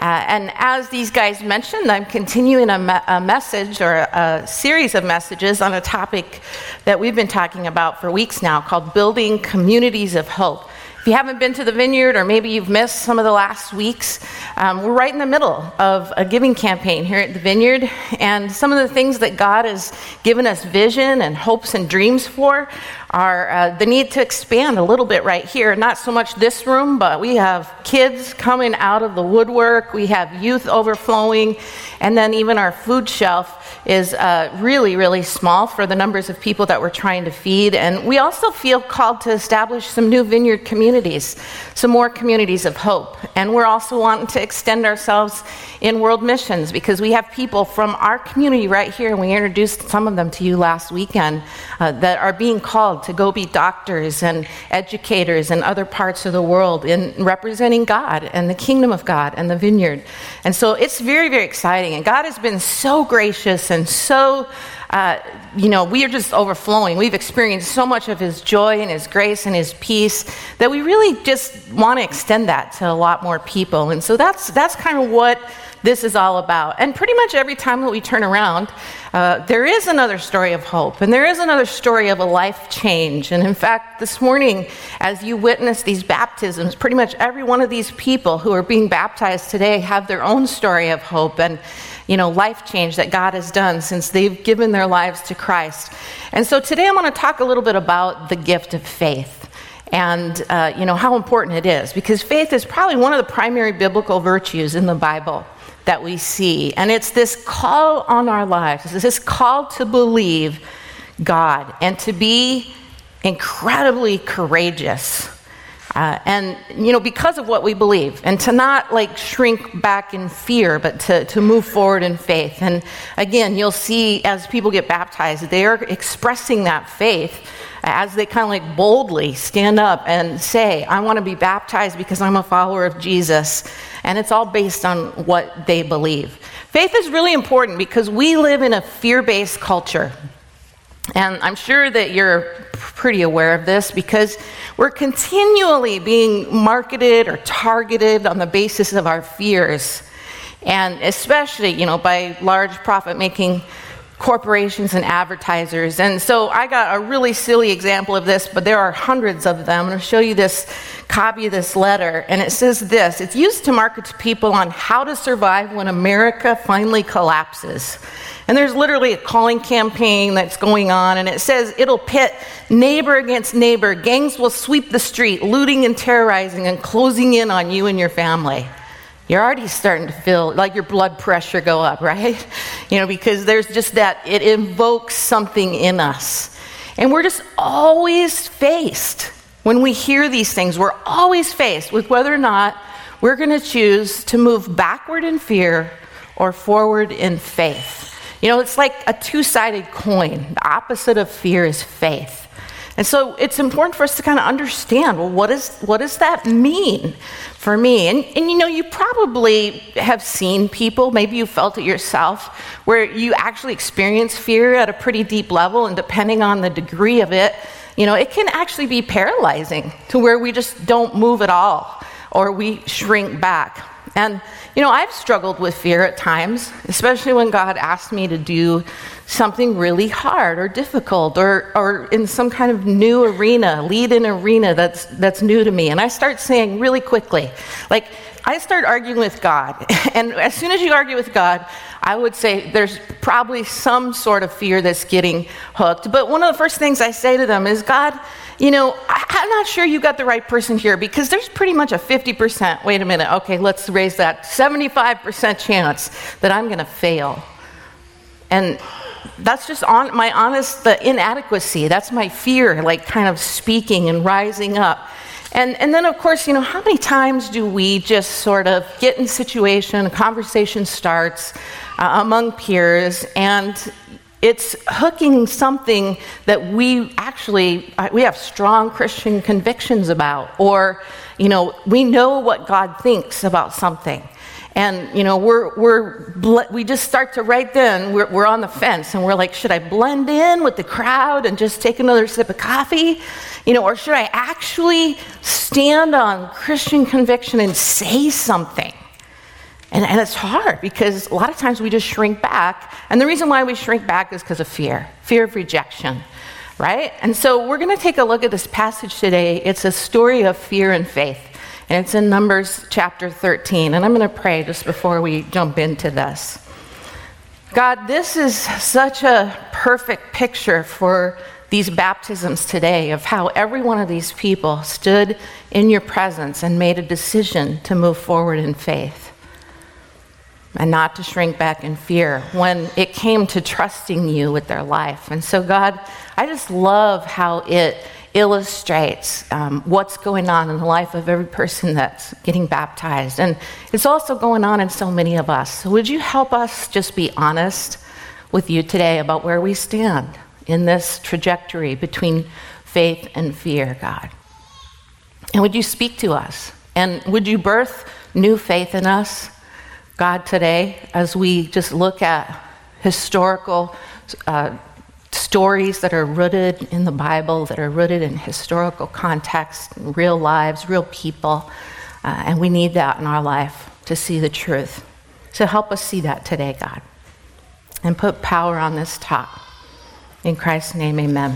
And as these guys mentioned, I'm continuing a message or a series of messages on a topic that we've been talking about for weeks now called Building Communities of Hope. If you haven't been to the Vineyard, or maybe you've missed some of the last weeks, we're right in the middle of a giving campaign here at the Vineyard, and some of the things that God has given us vision and hopes and dreams for are the need to expand a little bit right here. Not so much this room, but we have kids coming out of the woodwork, we have youth overflowing, and then even our food shelf is really, really small for the numbers of people that we're trying to feed. And we also feel called to establish some new Vineyard communities, some more communities of hope. And we're also wanting to extend ourselves in world missions because we have people from our community right here, and we introduced some of them to you last weekend, that are being called to go be doctors and educators in other parts of the world in representing God and the kingdom of God and the Vineyard. And so it's very, very exciting. And God has been so gracious and so, we are just overflowing. We've experienced so much of His joy and His grace and His peace that we really just want to extend that to a lot more people. And so that's kind of what this is all about. And pretty much every time that we turn around, there is another story of hope, and there is another story of a life change. And in fact, this morning, as you witness these baptisms, pretty much every one of these people who are being baptized today have their own story of hope and life change that God has done since they've given their lives to Christ. And so today I want to talk a little bit about the gift of faith and, how important it is, because faith is probably one of the primary biblical virtues in the Bible that we see. And it's this call on our lives. It's this call to believe God and to be incredibly courageous. Because of what we believe, and to not shrink back in fear, but to move forward in faith. And again, you'll see as people get baptized, they are expressing that faith as they kind of boldly stand up and say, I want to be baptized because I'm a follower of Jesus. And it's all based on what they believe. Faith is really important because we live in a fear-based culture. And I'm sure that you're pretty aware of this because we're continually being marketed or targeted on the basis of our fears. And especially, by large profit-making corporations and advertisers. And so I got a really silly example of this, but there are hundreds of them. I'm going to show you this copy of this letter. And it says this: it's used to market to people on how to survive when America finally collapses. And there's literally a calling campaign that's going on, and it says it'll pit neighbor against neighbor. Gangs will sweep the street, looting and terrorizing and closing in on you and your family. You're already starting to feel like your blood pressure go up, right? Because there's just that, it invokes something in us. And we're just always faced, when we hear these things, we're always faced with whether or not we're going to choose to move backward in fear or forward in faith. It's like a two-sided coin. The opposite of fear is faith. And so it's important for us to kind of understand, well, what does that mean for me? And you probably have seen people, maybe you felt it yourself, where you actually experience fear at a pretty deep level, and depending on the degree of it, it can actually be paralyzing to where we just don't move at all, or we shrink back. And, I've struggled with fear at times, especially when God asked me to do something really hard or difficult or in some kind of new arena, lead an arena that's new to me. And I start saying really quickly, I start arguing with God. And as soon as you argue with God, I would say there's probably some sort of fear that's getting hooked. But one of the first things I say to them is, God, I'm not sure you got the right person here, because there's pretty much a 50%, wait a minute, okay, let's raise that, 75% chance that I'm going to fail. And that's just the inadequacy. That's my fear, kind of speaking and rising up. And then, of course, how many times do we just sort of get in a situation, a conversation starts among peers, and it's hooking something that we have strong Christian convictions about, or, we know what God thinks about something. And, we just start to right then, we're on the fence, and we're like, should I blend in with the crowd and just take another sip of coffee? Or should I actually stand on Christian conviction and say something? And it's hard because a lot of times we just shrink back. And the reason why we shrink back is because of fear of rejection, right? And so we're going to take a look at this passage today. It's a story of fear and faith. And it's in Numbers chapter 13. And I'm going to pray just before we jump into this. God, this is such a perfect picture for these baptisms today of how every one of these people stood in your presence and made a decision to move forward in faith and not to shrink back in fear when it came to trusting you with their life. And so, God, I just love how it illustrates what's going on in the life of every person that's getting baptized. And it's also going on in so many of us. So would you help us just be honest with you today about where we stand in this trajectory between faith and fear, God? And would you speak to us? And would you birth new faith in us, God, today, as we just look at historical stories that are rooted in the Bible, that are rooted in historical context, real lives, real people, and we need that in our life to see the truth. So help us see that today, God, and put power on this talk. In Christ's name, amen.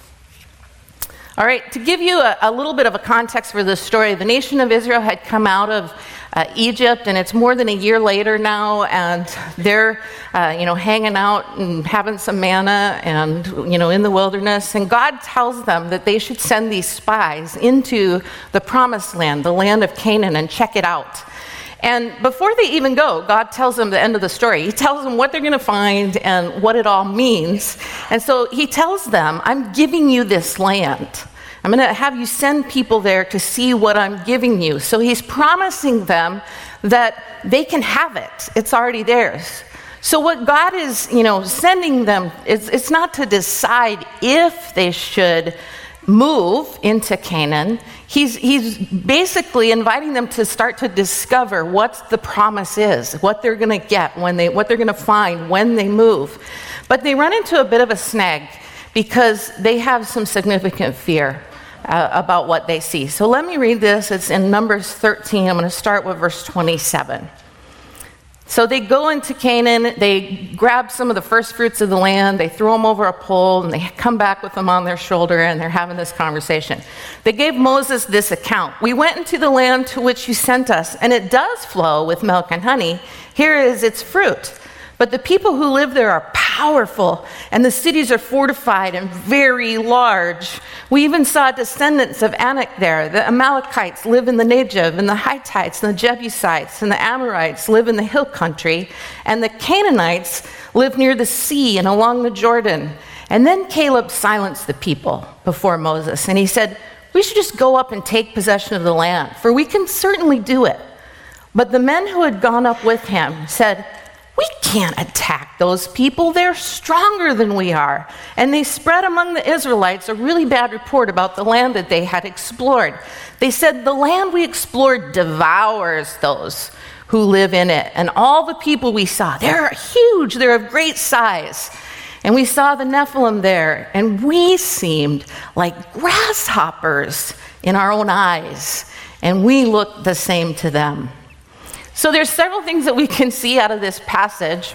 All right, to give you a little bit of a context for this story, the nation of Israel had come out of Egypt, and it's more than a year later now, and they're, hanging out and having some manna and, in the wilderness, and God tells them that they should send these spies into the promised land, the land of Canaan, and check it out. And before they even go, God tells them the end of the story. He tells them what they're going to find and what it all means. And so he tells them, I'm giving you this land. I'm going to have you send people there to see what I'm giving you. So he's promising them that they can have it. It's already theirs. So what God is, sending them, it's not to decide if they should move into Canaan. He's basically inviting them to start to discover what the promise is, what they're going to get what they're going to find when they move. But they run into a bit of a snag because they have some significant fear about what they see. So let me read this. It's in Numbers 13. I'm going to start with verse 27. So they go into Canaan, they grab some of the first fruits of the land, they throw them over a pole, and they come back with them on their shoulder, and they're having this conversation. They gave Moses this account. We went into the land to which you sent us, and it does flow with milk and honey. Here is its fruit. But the people who live there are powerful, and the cities are fortified and very large. We even saw descendants of Anak there. The Amalekites live in the Negev, and the Hittites and the Jebusites and the Amorites live in the hill country, and the Canaanites live near the sea and along the Jordan. And then Caleb silenced the people before Moses, and he said, we should just go up and take possession of the land, for we can certainly do it. But the men who had gone up with him said, we can't attack those people. They're stronger than we are. And they spread among the Israelites a really bad report about the land that they had explored. They said, the land we explored devours those who live in it. And all the people we saw, they're huge. They're of great size. And we saw the Nephilim there, and we seemed like grasshoppers in our own eyes. And we looked the same to them. So there's several things that we can see out of this passage.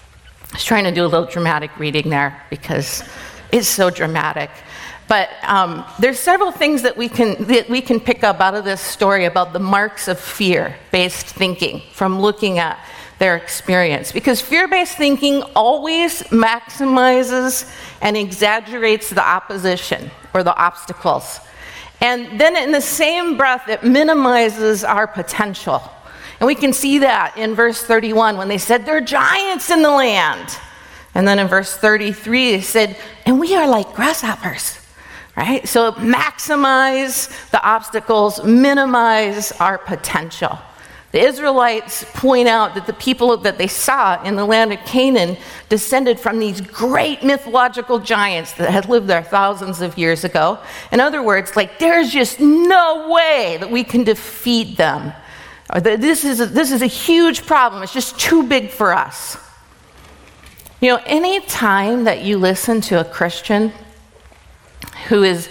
I was trying to do a little dramatic reading there because it's so dramatic. But there's several things that we can pick up out of this story about the marks of fear-based thinking from looking at their experience. Because fear-based thinking always maximizes and exaggerates the opposition or the obstacles. And then in the same breath, it minimizes our potential. And we can see that in verse 31 when they said, there are giants in the land. And then in verse 33, they said, and we are like grasshoppers, right? So maximize the obstacles, minimize our potential. The Israelites point out that the people that they saw in the land of Canaan descended from these great mythological giants that had lived there thousands of years ago. In other words, there's just no way that we can defeat them. This is a huge problem. It's just too big for us. Any time that you listen to a Christian who is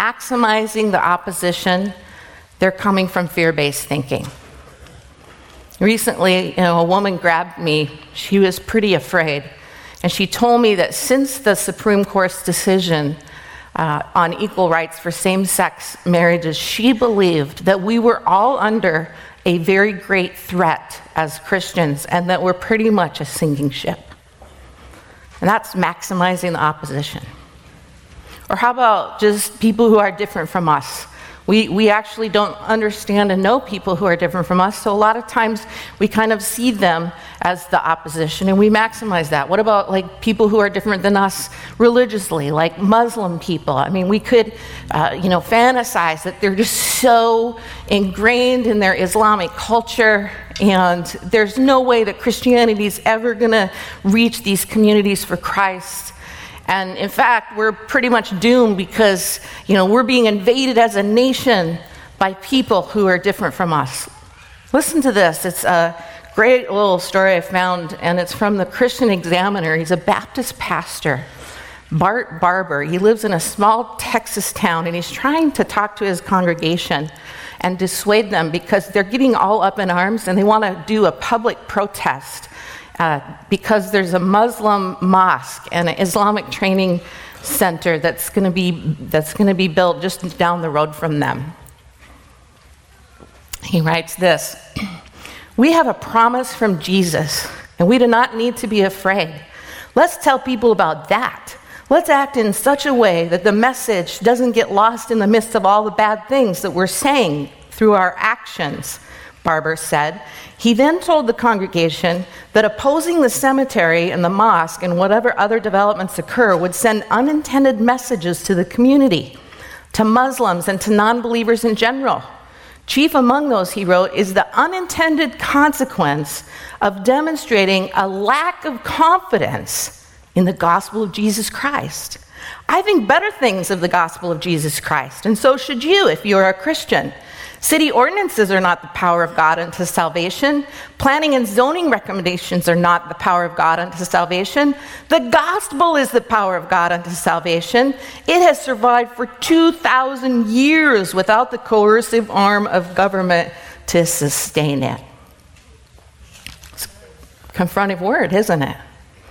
maximizing the opposition, they're coming from fear-based thinking. Recently, a woman grabbed me. She was pretty afraid. And she told me that since the Supreme Court's decision on equal rights for same-sex marriages, she believed that we were all under a very great threat as Christians and that we're pretty much a sinking ship. And that's maximizing the opposition. Or how about just people who are different from us? We actually don't understand and know people who are different from us, so a lot of times we kind of see them as the opposition and we maximize that. What about like people who are different than us religiously, like Muslim people? I mean, we could, fantasize that they're just so ingrained in their Islamic culture and there's no way that Christianity is ever going to reach these communities for Christ. And in fact, we're pretty much doomed because, we're being invaded as a nation by people who are different from us. Listen to this. It's a great little story I found, and it's from the Christian Examiner. He's a Baptist pastor, Bart Barber. He lives in a small Texas town, and he's trying to talk to his congregation and dissuade them because they're getting all up in arms, and they want to do a public protest. Because there's a Muslim mosque and an Islamic training center that's going to be built just down the road from them. He writes this: "We have a promise from Jesus, and we do not need to be afraid. Let's tell people about that. Let's act in such a way that the message doesn't get lost in the midst of all the bad things that we're saying through our actions," Barber said. He then told the congregation that opposing the cemetery and the mosque and whatever other developments occur would send unintended messages to the community, to Muslims and to non-believers in general. Chief among those, he wrote, is the unintended consequence of demonstrating a lack of confidence in the gospel of Jesus Christ. I think better things of the gospel of Jesus Christ, and so should you if you're a Christian. City ordinances are not the power of God unto salvation. Planning and zoning recommendations are not the power of God unto salvation. The gospel is the power of God unto salvation. It has survived for 2,000 years without the coercive arm of government to sustain it. It's a confrontive word, isn't it?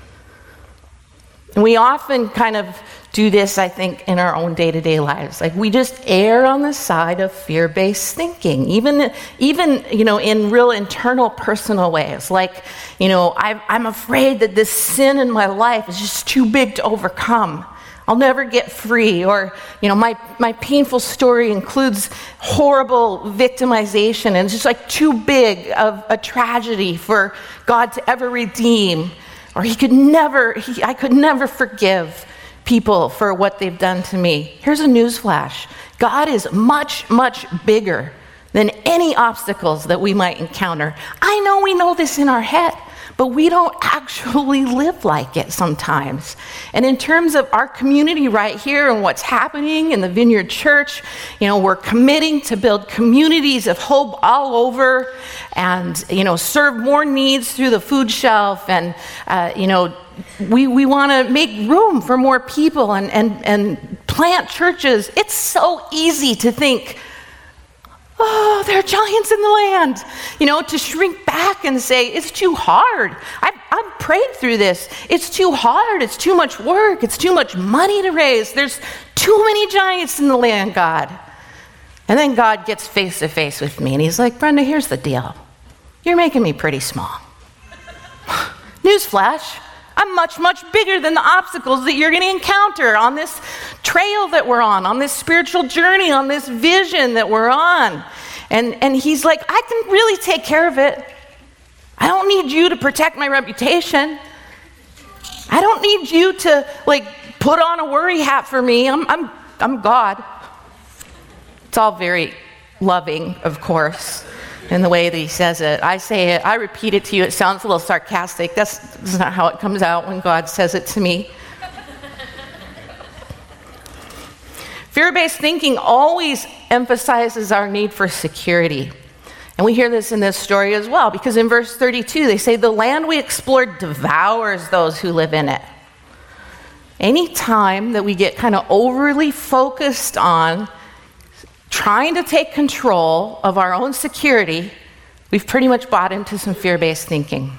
And we often kind of do this, I think, in our own day-to-day lives. Like, we just err on the side of fear-based thinking, even in real internal, personal ways. Like, I'm afraid that this sin in my life is just too big to overcome. I'll never get free. Or, my painful story includes horrible victimization, and it's just like too big of a tragedy for God to ever redeem. Or I could never forgive people for what they've done to me. Here's a newsflash. God is much, much bigger than any obstacles that we might encounter. I know we know this in our head, but we don't actually live like it sometimes. And in terms of our community right here and what's happening in the Vineyard Church, we're committing to build communities of hope all over and, serve more needs through the food shelf and, we want to make room for more people and plant churches. It's so easy to think, oh, there are giants in the land, to shrink back and say, it's too hard. I've prayed through this. It's too hard. It's too much work. It's too much money to raise. There's too many giants in the land, God. And then God gets face to face with me and he's like, Brenda, here's the deal. You're making me pretty small. Newsflash. I'm much, much bigger than the obstacles that you're going to encounter on this trail that we're on this spiritual journey, on this vision that we're on. And he's like, I can really take care of it. I don't need you to protect my reputation. I don't need you to put on a worry hat for me. I'm God. It's all very loving, of course, in the way that he says it. I say it, I repeat it to you. It sounds a little sarcastic. That's not how it comes out when God says it to me. Fear-based thinking always emphasizes our need for security. And we hear this in this story as well, because in verse 32, they say, the land we explored devours those who live in it. Any time that we get kind of overly focused on trying to take control of our own security, We've pretty much bought into some fear-based thinking.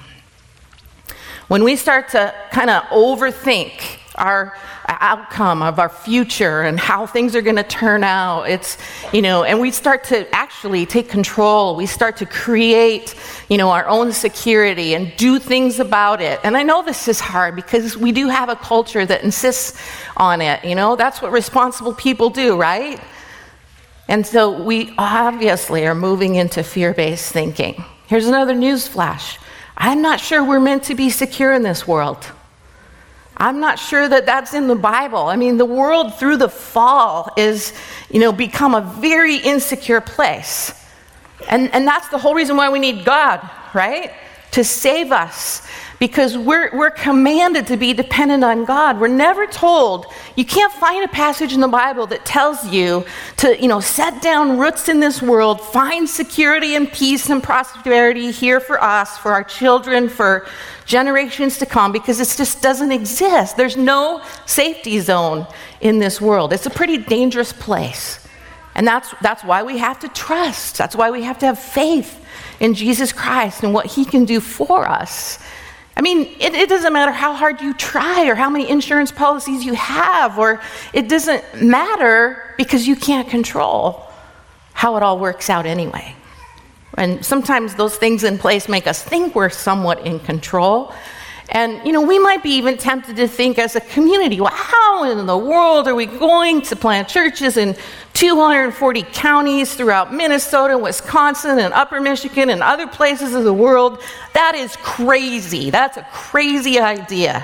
When we start to kind of overthink our outcome of our future and how things are going to turn out, and we start to actually take control. We start to create, our own security and do things about it. And I know this is hard because we do have a culture that insists on it. That's what responsible people do, right? And so we obviously are moving into fear-based thinking. Here's another news flash. I'm not sure we're meant to be secure in this world. I'm not sure that that's in the Bible. I mean, the world through the fall is, become a very insecure place. And that's the whole reason why we need God, right? To save us. Because we're commanded to be dependent on God. We're never told, you can't find a passage in the Bible that tells you to, set down roots in this world, find security and peace and prosperity here for us, for our children, for generations to come, because it just doesn't exist. There's no safety zone in this world. It's a pretty dangerous place. And that's why we have to trust. That's why we have to have faith in Jesus Christ and what he can do for us. I mean, it doesn't matter how hard you try or how many insurance policies you have, or it doesn't matter because you can't control how it all works out anyway. And sometimes those things in place make us think we're somewhat in control. And, we might be even tempted to think as a community, well, how in the world are we going to plant churches in 240 counties throughout Minnesota, Wisconsin, and Upper Michigan, and other places of the world? That is crazy. That's a crazy idea.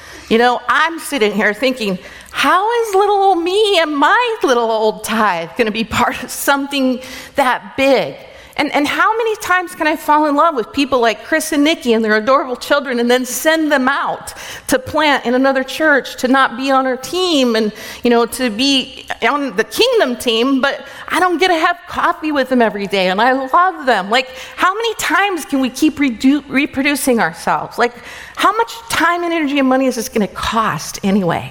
I'm sitting here thinking, how is little old me and my little old tithe going to be part of something that big? And how many times can I fall in love with people like Chris and Nikki and their adorable children and then send them out to plant in another church, to not be on our team and, to be on the kingdom team, but I don't get to have coffee with them every day and I love them. Like, how many times can we keep reproducing ourselves? Like, how much time and energy and money is this going to cost anyway?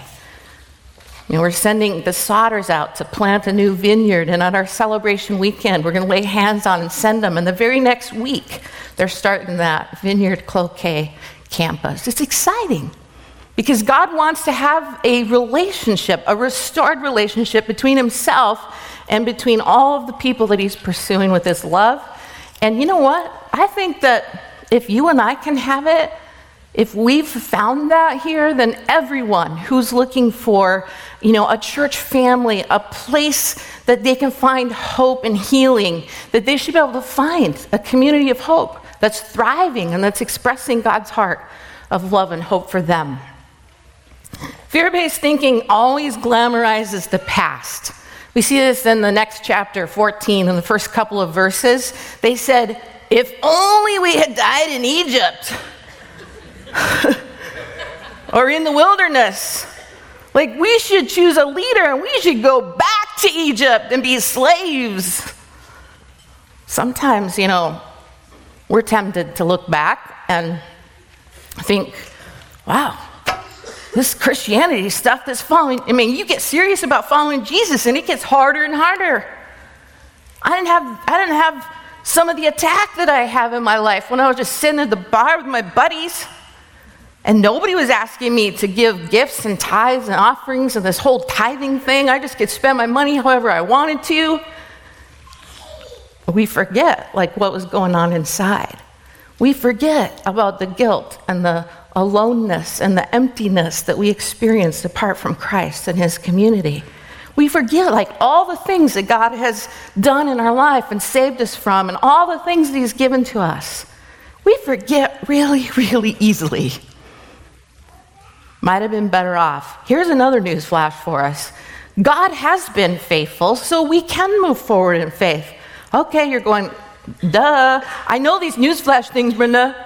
We're sending the Sodders out to plant a new vineyard, and on our celebration weekend, we're going to lay hands on and send them. And the very next week, they're starting that Vineyard Cloquet campus. It's exciting because God wants to have a relationship, a restored relationship between himself and between all of the people that he's pursuing with his love. And you know what? I think that if you and I can have it, if we've found that here, then everyone who's looking for, a church family, a place that they can find hope and healing, that they should be able to find a community of hope that's thriving and that's expressing God's heart of love and hope for them. Fear-based thinking always glamorizes the past. We see this in the next chapter, 14, in the first couple of verses. They said, if only we had died in Egypt. Or in the wilderness. Like, we should choose a leader and we should go back to Egypt and be slaves. Sometimes, we're tempted to look back and think, wow, this Christianity stuff that's following, you get serious about following Jesus and it gets harder and harder. I didn't have some of the attack that I have in my life when I was just sitting at the bar with my buddies. And nobody was asking me to give gifts and tithes and offerings and this whole tithing thing. I just could spend my money however I wanted to. We forget, what was going on inside. We forget about the guilt and the aloneness and the emptiness that we experienced apart from Christ and his community. We forget, all the things that God has done in our life and saved us from and all the things that he's given to us. We forget really, really easily. Might have been better off. Here's another news flash for us. God has been faithful, so we can move forward in faith. Okay, you're going, duh. I know these newsflash things, Brenda.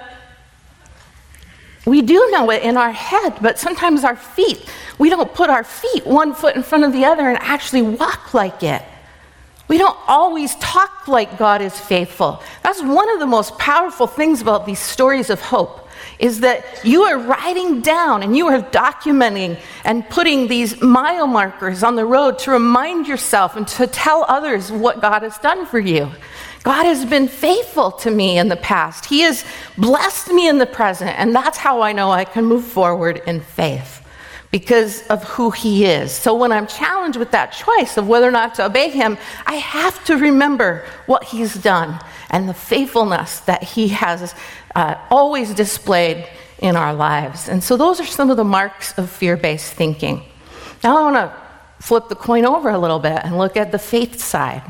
We do know it in our head, but sometimes our feet, we don't put our feet one foot in front of the other and actually walk like it. We don't always talk like God is faithful. That's one of the most powerful things about these stories of hope, is that you are writing down and you are documenting and putting these mile markers on the road to remind yourself and to tell others what God has done for you. God has been faithful to me in the past. He has blessed me in the present, and that's how I know I can move forward in faith, because of who he is. So when I'm challenged with that choice of whether or not to obey him, I have to remember what he's done and the faithfulness that he has always displayed in our lives. And so those are some of the marks of fear-based thinking. Now I want to flip the coin over a little bit and look at the faith side.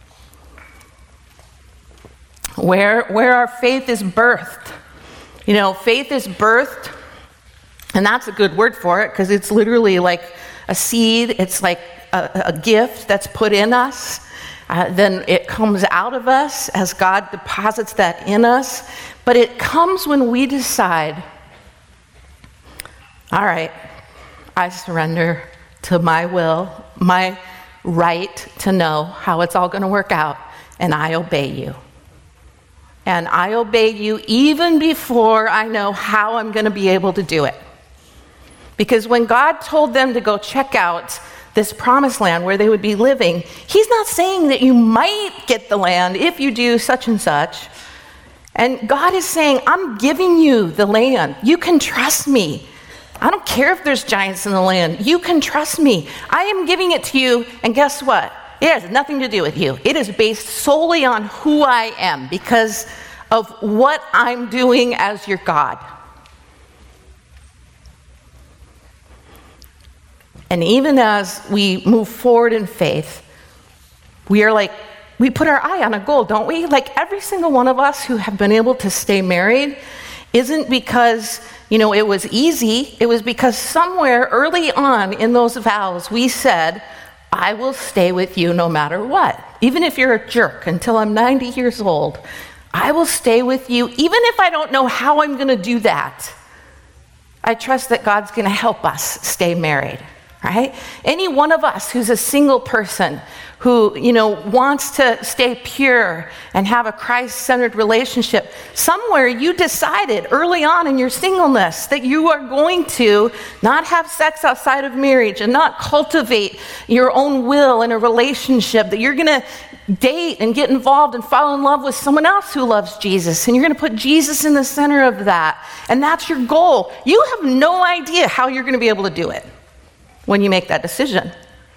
Where our faith is birthed. You know, faith is birthed, and that's a good word for it, because it's literally like a seed. It's like a gift that's put in us. Then it comes out of us as God deposits that in us. But it comes when we decide, all right, I surrender to my will, my right to know how it's all going to work out, and I obey you. And I obey you even before I know how I'm going to be able to do it. Because when God told them to go check out this promised land where they would be living, he's not saying that you might get the land if you do such and such. And God is saying, I'm giving you the land. You can trust me. I don't care if there's giants in the land. You can trust me. I am giving it to you, and guess what? It has nothing to do with you. It is based solely on who I am because of what I'm doing as your God. And even as we move forward in faith, we put our eye on a goal, don't we? Like every single one of us who have been able to stay married isn't because, it was easy. It was because somewhere early on in those vows, we said, I will stay with you no matter what. Even if you're a jerk until I'm 90 years old, I will stay with you even if I don't know how I'm going to do that. I trust that God's going to help us stay married, right? Any one of us who's a single person who, wants to stay pure and have a Christ-centered relationship, somewhere you decided early on in your singleness that you are going to not have sex outside of marriage and not cultivate your own will in a relationship, that you're going to date and get involved and fall in love with someone else who loves Jesus, and you're going to put Jesus in the center of that, and that's your goal. You have no idea how you're going to be able to do it when you make that decision.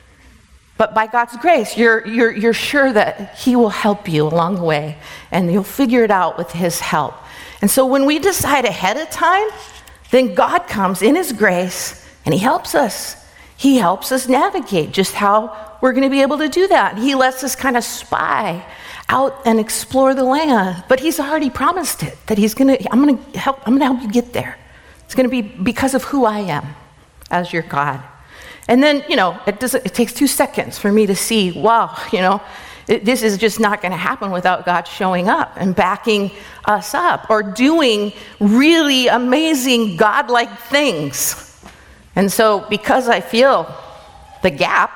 But by God's grace, you're sure that he will help you along the way, and you'll figure it out with his help. And so when we decide ahead of time, then God comes in his grace and he helps us. He helps us navigate just how we're going to be able to do that. He lets us kind of spy out and explore the land. But he's already promised it, that I'm going to help you get there. It's going to be because of who I am as your God. And then, it takes 2 seconds for me to see, wow, this is just not going to happen without God showing up and backing us up or doing really amazing God-like things. And so because I feel the gap,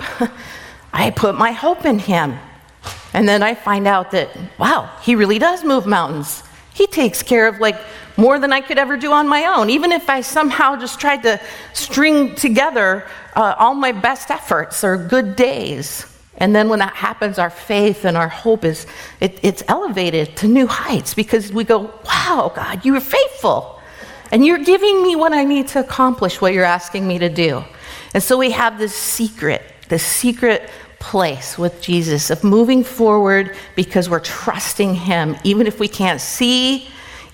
I put my hope in him. And then I find out that, wow, he really does move mountains. He takes care of more than I could ever do on my own, even if I somehow just tried to string together all my best efforts or good days. And then when that happens, our faith and our hope it's elevated to new heights, because we go, wow, God, you are faithful. And you're giving me what I need to accomplish what you're asking me to do. And so we have this secret place with Jesus of moving forward because we're trusting him, even if we can't see,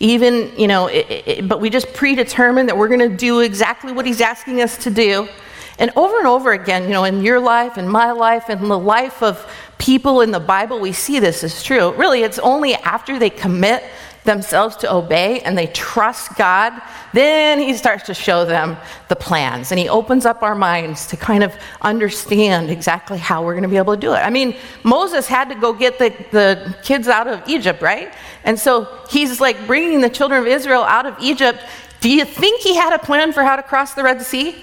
but we just predetermine that we're going to do exactly what he's asking us to do. And over again, in your life and my life and the life of people in the Bible, we see this is true. Really, it's only after they commit themselves to obey and they trust God, then he starts to show them the plans. And he opens up our minds to kind of understand exactly how we're going to be able to do it. I mean, Moses had to go get the kids out of Egypt, right? And so he's bringing the children of Israel out of Egypt. Do you think he had a plan for how to cross the Red Sea?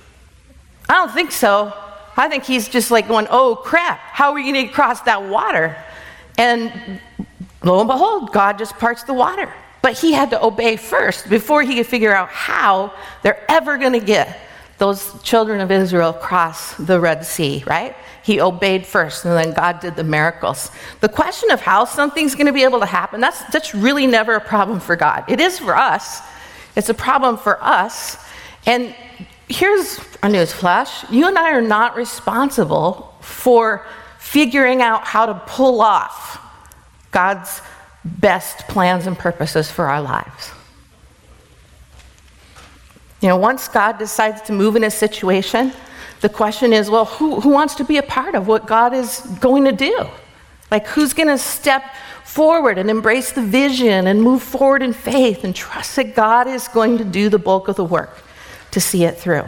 I don't think so. I think he's just going, oh crap, how are we going to cross that water? And lo and behold, God just parts the water. But he had to obey first before he could figure out how they're ever going to get those children of Israel cross the Red Sea, right? He obeyed first, and then God did the miracles. The question of how something's going to be able to happen, that's really never a problem for God. It is for us. It's a problem for us. And here's a news flash. You and I are not responsible for figuring out how to pull off God's best plans and purposes for our lives. Once God decides to move in a situation, the question is, well, who wants to be a part of what God is going to do? Like, who's going to step forward and embrace the vision and move forward in faith and trust that God is going to do the bulk of the work to see it through?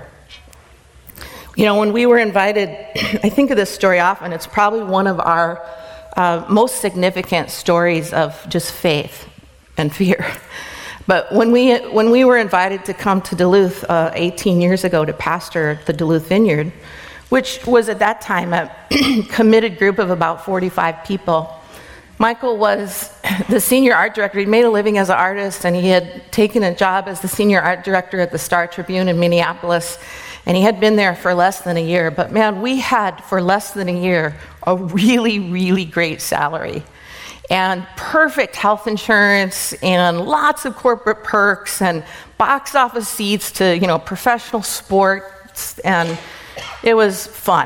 When we were invited, I think of this story often. It's probably one of our most significant stories of just faith and fear. But when we were invited to come to Duluth 18 years ago to pastor the Duluth Vineyard, which was at that time a committed group of about 45 people, Michael was the senior art director. He'd made a living as an artist, and he had taken a job as the senior art director at the Star Tribune in Minneapolis, and he had been there for less than a year. But man, we had, for less than a year, a really, really great salary. And perfect health insurance and lots of corporate perks and box office seats to, professional sports. And it was fun,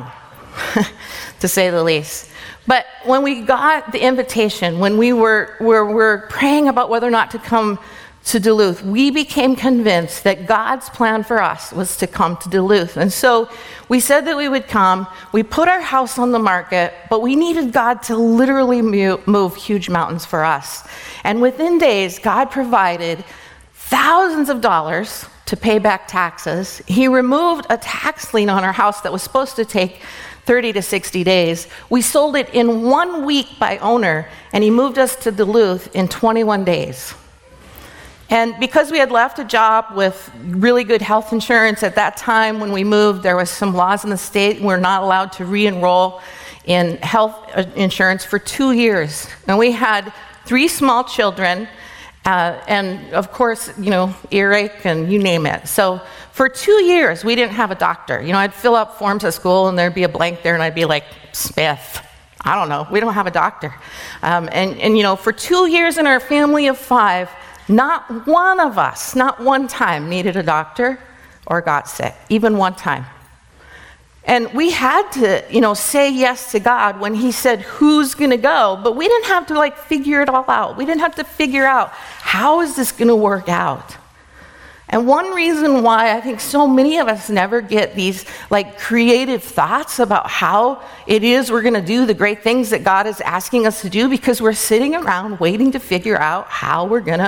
to say the least. But when we got the invitation, when we were praying about whether or not to come to Duluth, we became convinced that God's plan for us was to come to Duluth. And so we said that we would come. We put our house on the market, but we needed God to literally move huge mountains for us. And within days, God provided thousands of dollars to pay back taxes. He removed a tax lien on our house that was supposed to take 30 to 60 days. We sold it in 1 week by owner, and he moved us to Duluth in 21 days. And because we had left a job with really good health insurance at that time when we moved, there was some laws in the state. We're not allowed to re-enroll in health insurance for 2 years. And we had 3 small children, and of course, earache and you name it. So for 2 years, we didn't have a doctor. I'd fill out forms at school, and there'd be a blank there, and I'd be like, Smith. I don't know. We don't have a doctor. And for 2 years in our family of 5, not one of us, not one time, needed a doctor or got sick, even one time. And we had to, say yes to God when he said, who's going to go? But we didn't have to, figure it all out. We didn't have to figure out, how is this going to work out? And one reason why I think so many of us never get these, creative thoughts about how it is we're going to do the great things that God is asking us to do, because we're sitting around waiting to figure out how are we going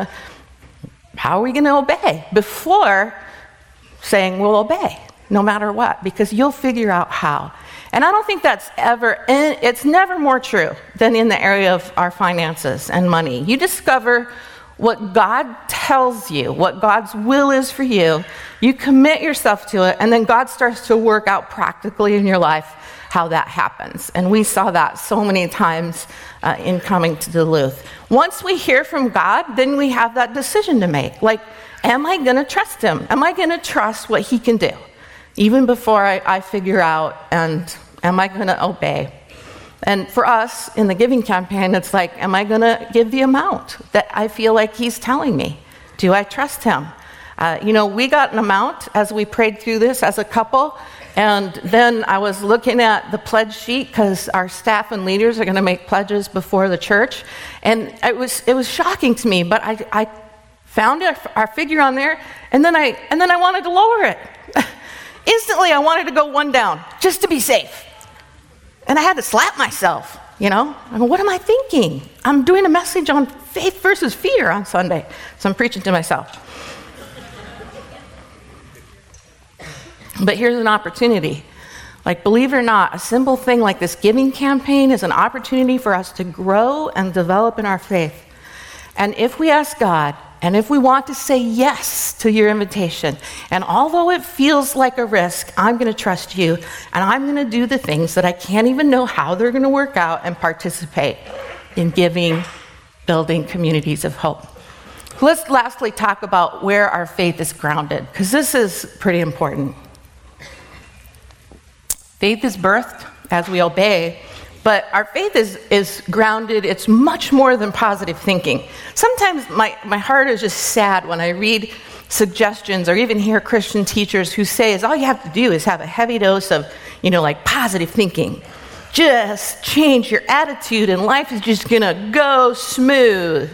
to obey before saying we'll obey no matter what, because you'll figure out how. And I don't think it's never more true than in the area of our finances and money. You discover what God tells you, what God's will is for you, you commit yourself to it, and then God starts to work out practically in your life how that happens. And we saw that so many times in coming to Duluth. Once we hear from God, then we have that decision to make. Am I going to trust him? Am I going to trust what he can do? Even before I figure out, and am I going to obey? And for us, in the giving campaign, it's am I going to give the amount that I feel like he's telling me? Do I trust him? We got an amount as we prayed through this as a couple, and then I was looking at the pledge sheet, because our staff and leaders are going to make pledges before the church, and it was shocking to me, but I found our figure on there, and then I wanted to lower it. Instantly, I wanted to go one down, just to be safe. And I had to slap myself, I go, what am I thinking? I'm doing a message on faith versus fear on Sunday, so I'm preaching to myself. But here's an opportunity. Believe it or not, a simple thing like this giving campaign is an opportunity for us to grow and develop in our faith. And if we ask God, and if we want to say yes to your invitation, and although it feels like a risk, I'm going to trust you, and I'm going to do the things that I can't even know how they're going to work out, and participate in giving, building communities of hope. Let's lastly talk about where our faith is grounded, because this is pretty important. Faith is birthed as we obey, but our faith is grounded. It's much more than positive thinking. Sometimes my heart is just sad when I read suggestions or even hear Christian teachers who say all you have to do is have a heavy dose of, like positive thinking. Just change your attitude and life is just going to go smooth.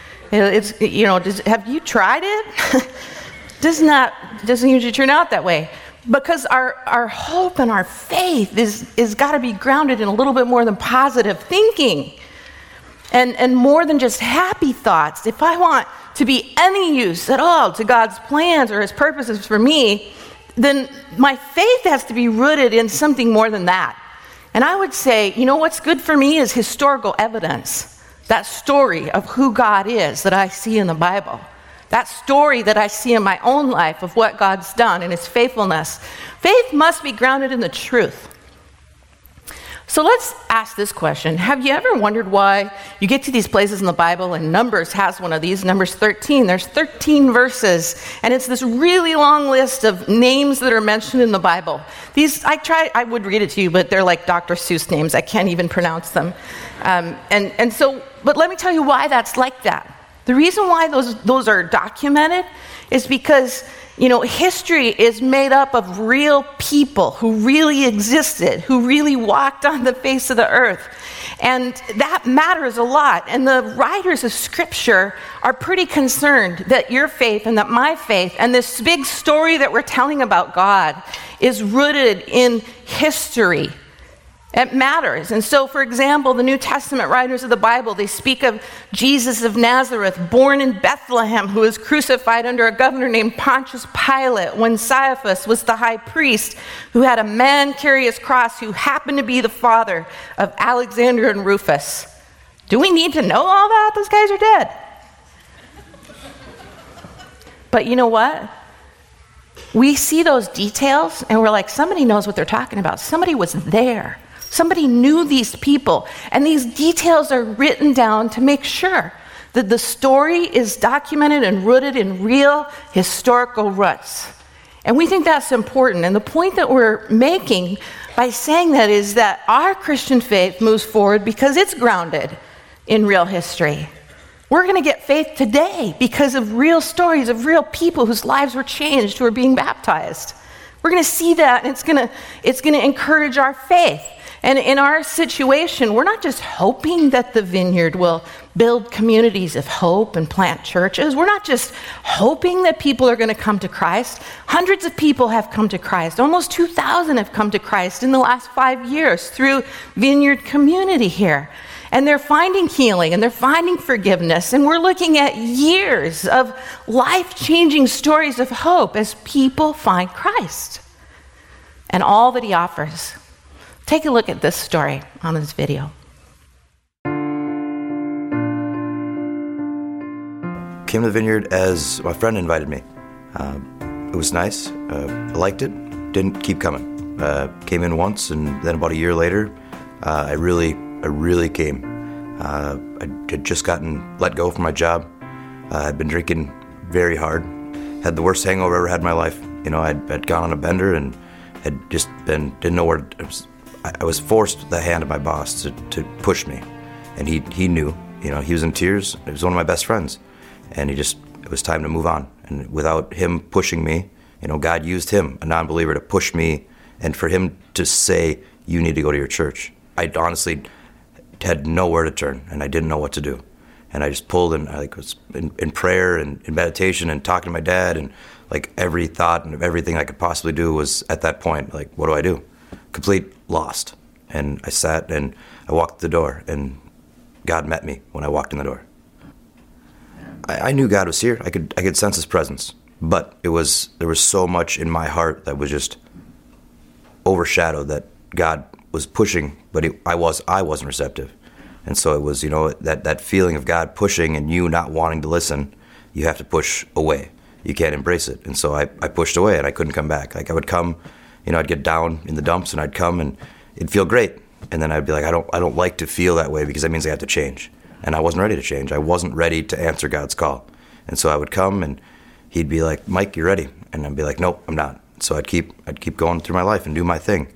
Have you tried it? Doesn't usually turn out that way. Because our hope and our faith is got to be grounded in a little bit more than positive thinking and more than just happy thoughts. If I want to be any use at all to God's plans or his purposes for me, then my faith has to be rooted in something more than that. And I would say, what's good for me is historical evidence, that story of who God is that I see in the Bible. That story that I see in my own life of what God's done and his faithfulness. Faith must be grounded in the truth. So let's ask this question. Have you ever wondered why you get to these places in the Bible, and Numbers has one of these, Numbers 13. There's 13 verses, and it's this really long list of names that are mentioned in the Bible. I would read it to you, but they're like Dr. Seuss names. I can't even pronounce them. But let me tell you why that's like that. The reason why those are documented is because, history is made up of real people who really existed, who really walked on the face of the earth. And that matters a lot. And the writers of Scripture are pretty concerned that your faith and that my faith and this big story that we're telling about God is rooted in history. It matters. And so, for example, the New Testament writers of the Bible, they speak of Jesus of Nazareth, born in Bethlehem, who was crucified under a governor named Pontius Pilate when Caiaphas was the high priest, who had a man carry his cross who happened to be the father of Alexander and Rufus. Do we need to know all that? Those guys are dead. But you know what? We see those details and we're like, somebody knows what they're talking about. Somebody was there. Somebody knew these people, and these details are written down to make sure that the story is documented and rooted in real historical roots. And we think that's important. And the point that we're making by saying that is that our Christian faith moves forward because it's grounded in real history. We're going to get faith today because of real stories of real people whose lives were changed, who are being baptized. We're going to see that, and it's going to encourage our faith. And in our situation, we're not just hoping that the Vineyard will build communities of hope and plant churches. We're not just hoping that people are going to come to Christ. Hundreds of people have come to Christ. Almost 2,000 have come to Christ in the last 5 years through Vineyard community here. And they're finding healing and they're finding forgiveness. And we're looking at years of life-changing stories of hope as people find Christ and all that he offers. Take a look at this story on this video. Came to the Vineyard as my friend invited me. It was nice. I liked it. Didn't keep coming. Came in once, and then about a year later, I really came. I had just gotten let go from my job. I'd been drinking very hard. Had the worst hangover I ever had in my life. I'd gone on a bender and had just didn't know where. I was forced the hand of my boss to push me, and he knew. He was in tears. He was one of my best friends, and it was time to move on. And without him pushing me, God used him, a non-believer, to push me, and for him to say, "You need to go to your church." I honestly had nowhere to turn, and I didn't know what to do. And I just pulled, and I was in prayer and in meditation and talking to my dad, and every thought and everything I could possibly do was at that point, what do I do? Complete lost. And I sat and I walked the door, and God met me when I walked in the door. I knew God was here. I could sense his presence, but there was so much in my heart that was just overshadowed that God was pushing, but I wasn't receptive. And so it was, that feeling of God pushing and you not wanting to listen. You have to push away. You can't embrace it. And so I pushed away, and I couldn't come back. I would come, I'd get down in the dumps, and I'd come, and it'd feel great. And then I'd be like, I don't like to feel that way because that means I have to change. And I wasn't ready to change. I wasn't ready to answer God's call. And so I would come, and he'd be like, "Mike, you ready?" And I'd be like, "Nope, I'm not." So I'd keep going through my life and do my thing.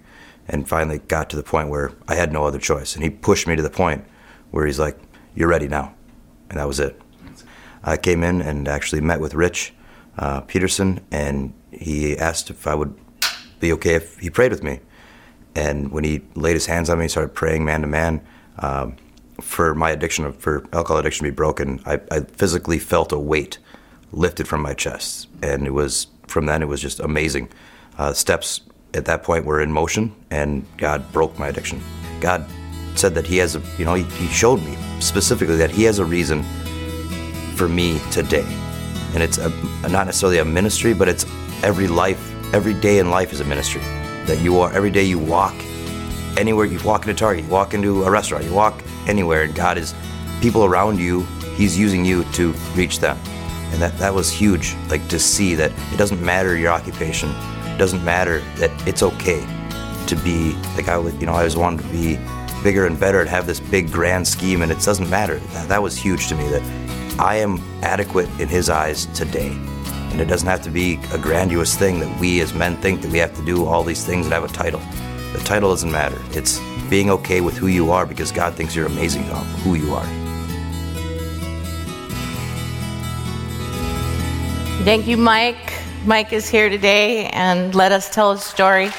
and finally got to the point where I had no other choice. And he pushed me to the point where he's like, "You're ready now." And that was it. I came in and actually met with Rich Peterson, and he asked if I would be okay if he prayed with me. And when he laid his hands on me, started praying man to man, for my addiction, for alcohol addiction to be broken, I physically felt a weight lifted from my chest. And it was, from then, it was just amazing. Steps at that point were in motion, and God broke my addiction. God said that he has a, he showed me specifically that he has a reason for me today. And it's not necessarily a ministry, but it's every day in life is a ministry. That you are, every day you walk anywhere, you walk into Target, you walk into a restaurant, you walk anywhere, and God is, people around you, he's using you to reach them. And that was huge, like to see that it doesn't matter your occupation, it doesn't matter, that it's okay to be, like I always wanted to be bigger and better and have this big grand scheme, and it doesn't matter. That was huge to me, that I am adequate in his eyes today. And it doesn't have to be a grandiose thing that we as men think that we have to do all these things and have a title. The title doesn't matter. It's being okay with who you are, because God thinks you're amazing about who you are. Thank you, Mike. Mike is here today, and let us tell his story.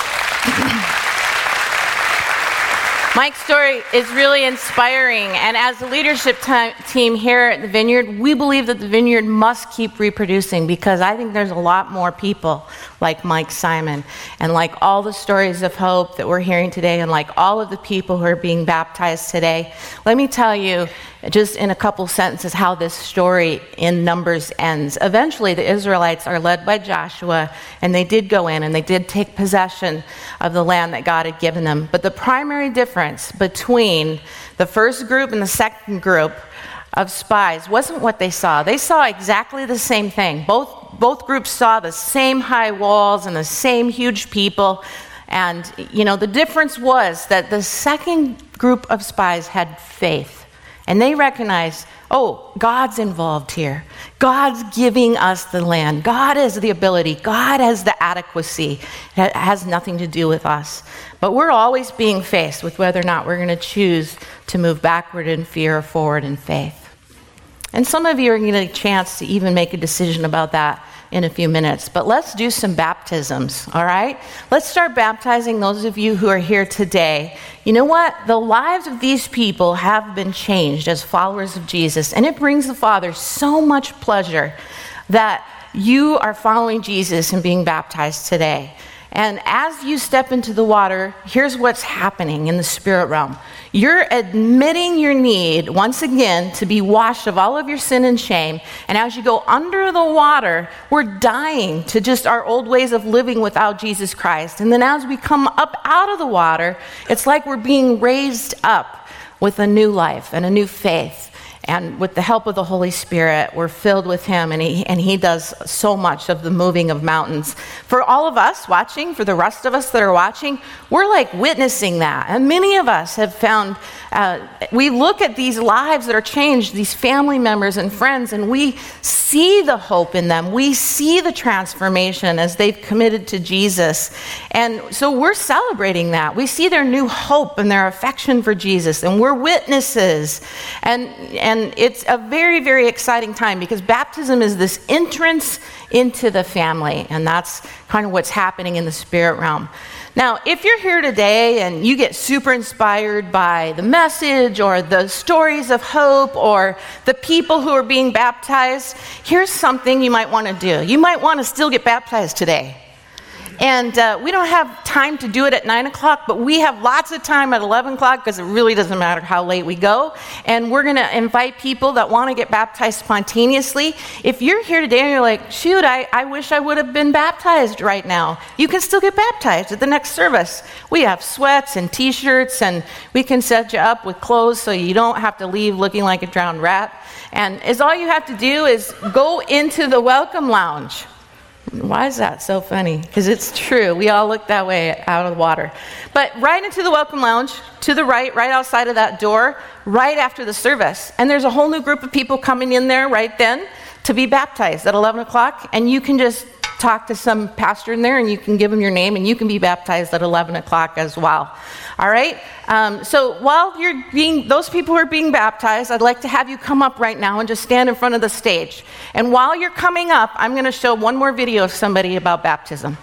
Mike's story is really inspiring, and as a leadership team here at the Vineyard, we believe that the Vineyard must keep reproducing, because I think there's a lot more people like Mike Simon, and like all the stories of hope that we're hearing today, and like all of the people who are being baptized today. Let me tell you, just in a couple sentences, how this story in Numbers ends. Eventually, the Israelites are led by Joshua, and they did go in, and they did take possession of the land that God had given them. But the primary difference between the first group and the second group of spies wasn't what they saw. They saw exactly the same thing. Both groups saw the same high walls and the same huge people. And, the difference was that the second group of spies had faith. And they recognized, God's involved here. God's giving us the land. God has the ability. God has the adequacy. It has nothing to do with us. But we're always being faced with whether or not we're going to choose to move backward in fear or forward in faith. And some of you are going to get a chance to even make a decision about that in a few minutes. But let's do some baptisms, all right? Let's start baptizing those of you who are here today. You know what? The lives of these people have been changed as followers of Jesus, and it brings the Father so much pleasure that you are following Jesus and being baptized today. And as you step into the water, here's what's happening in the spirit realm. You're admitting your need, once again, to be washed of all of your sin and shame. And as you go under the water, we're dying to just our old ways of living without Jesus Christ. And then as we come up out of the water, it's like we're being raised up with a new life and a new faith. And with the help of the Holy Spirit, we're filled with Him, and He does so much of the moving of mountains. For all of us watching, for the rest of us that are watching, we're like witnessing that. And many of us have found, we look at these lives that are changed, these family members and friends, and we see the hope in them. We see the transformation as they've committed to Jesus. And so we're celebrating that. We see their new hope and their affection for Jesus, and we're witnesses. And it's a very, very exciting time, because baptism is this entrance into the family, and that's kind of what's happening in the spirit realm. Now, if you're here today and you get super inspired by the message or the stories of hope or the people who are being baptized, here's something you might want to do. You might want to still get baptized today. And we don't have time to do it at 9 o'clock, but we have lots of time at 11 o'clock, because it really doesn't matter how late we go. And we're going to invite people that want to get baptized spontaneously. If you're here today and you're like, shoot, I wish I would have been baptized right now, you can still get baptized at the next service. We have sweats and t-shirts, and we can set you up with clothes so you don't have to leave looking like a drowned rat. And all you have to do is go into the welcome lounge. Why is that so funny? Because it's true. We all look that way out of the water. But right into the welcome lounge, to the right outside of that door, right after the service. And there's a whole new group of people coming in there right then to be baptized at 11 o'clock. And you can just talk to some pastor in there and you can give them your name and you can be baptized at 11 o'clock as well. All right? So while those people who are being baptized, I'd like to have you come up right now and just stand in front of the stage. And while you're coming up, I'm going to show one more video of somebody about baptism.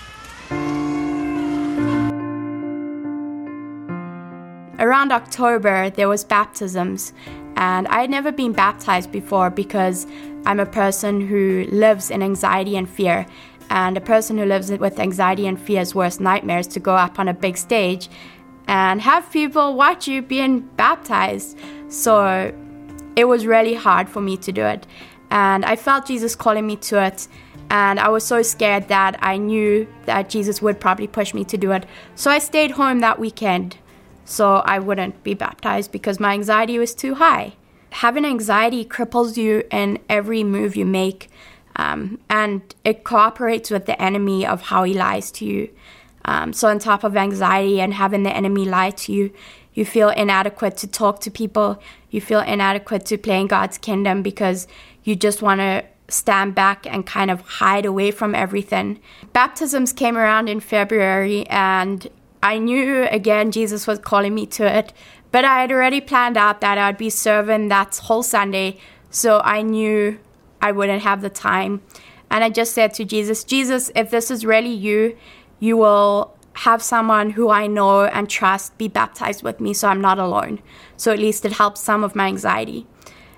Around October, there was baptisms, and I had never been baptized before because I'm a person who lives in anxiety and fear, and a person who lives with anxiety and fear's worst nightmare is to go up on a big stage and have people watch you being baptized. So it was really hard for me to do it, and I felt Jesus calling me to it, and I was so scared that I knew that Jesus would probably push me to do it. So I stayed home that weekend so I wouldn't be baptized because my anxiety was too high. Having anxiety cripples you in every move you make, and it cooperates with the enemy of how he lies to you. So on top of anxiety and having the enemy lie to you, you feel inadequate to talk to people. You feel inadequate to play in God's kingdom because you just want to stand back and kind of hide away from everything. Baptisms came around in February, and I knew, again, Jesus was calling me to it, but I had already planned out that I'd be serving that whole Sunday, so I knew I wouldn't have the time. And I just said to Jesus, Jesus, if this is really you, you will have someone who I know and trust be baptized with me so I'm not alone. So at least it helps some of my anxiety.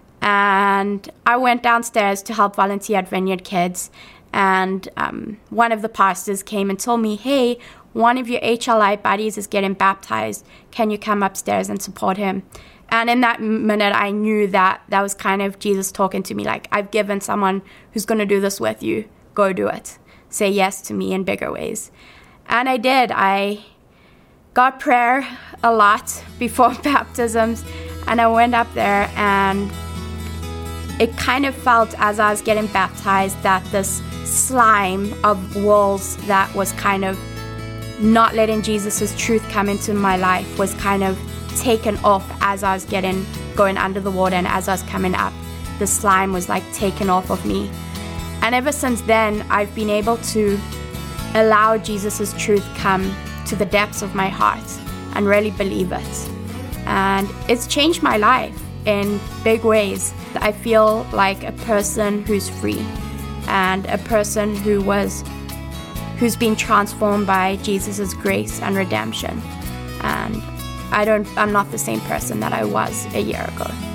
And I went downstairs to help volunteer at Vineyard Kids, and one of the pastors came and told me, hey, one of your HLI buddies is getting baptized. Can you come upstairs and support him? And in that minute, I knew that was kind of Jesus talking to me, like, I've given someone who's going to do this with you. Go do it. Say yes to me in bigger ways. And I did. I got prayer a lot before baptisms, and I went up there, and it kind of felt as I was getting baptized that this slime of walls that was kind of not letting Jesus' truth come into my life was kind of taken off as I was going under the water, and as I was coming up, the slime was like taken off of me. And ever since then, I've been able to allow Jesus' truth come to the depths of my heart and really believe it. And it's changed my life in big ways. I feel like a person who's free and a person who's been transformed by Jesus' grace and redemption. And I'm not the same person that I was a year ago.